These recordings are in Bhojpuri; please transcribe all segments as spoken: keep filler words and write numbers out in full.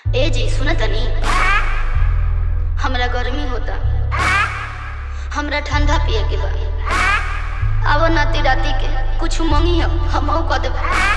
ए जी सुन तनी, हमरा गर्मी होता, हमरा ठंडा पिए के बा। अब नाती राती के कुछ मंगी हम कह देब।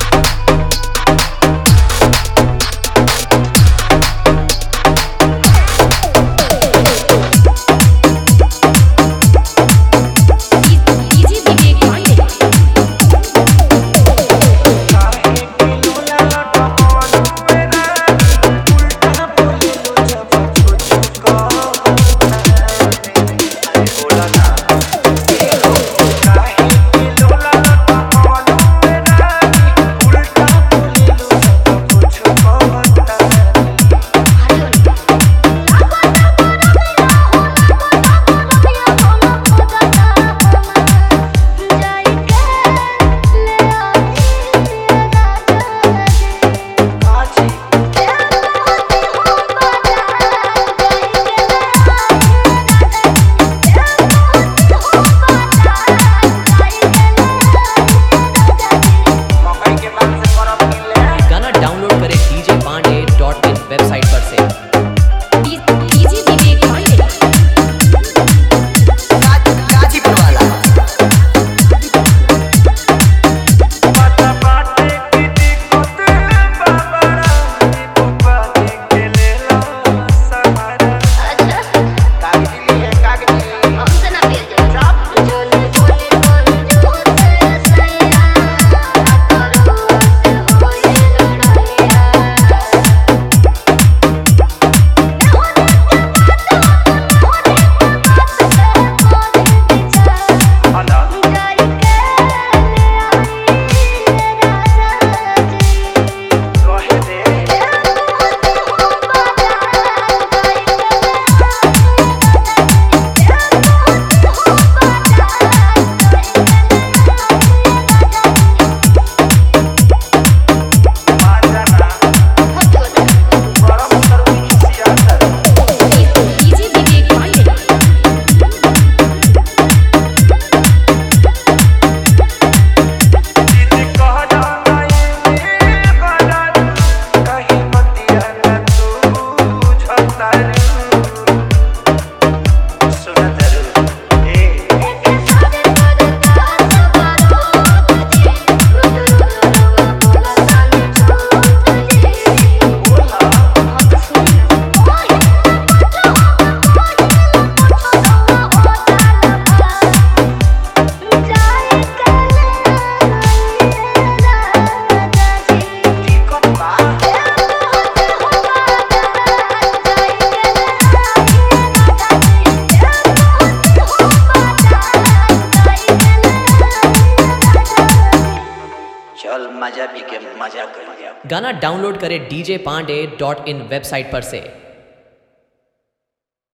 चल मजा भी के मजा कर। गाना डाउनलोड करें DJ Pandey dot in website पर से।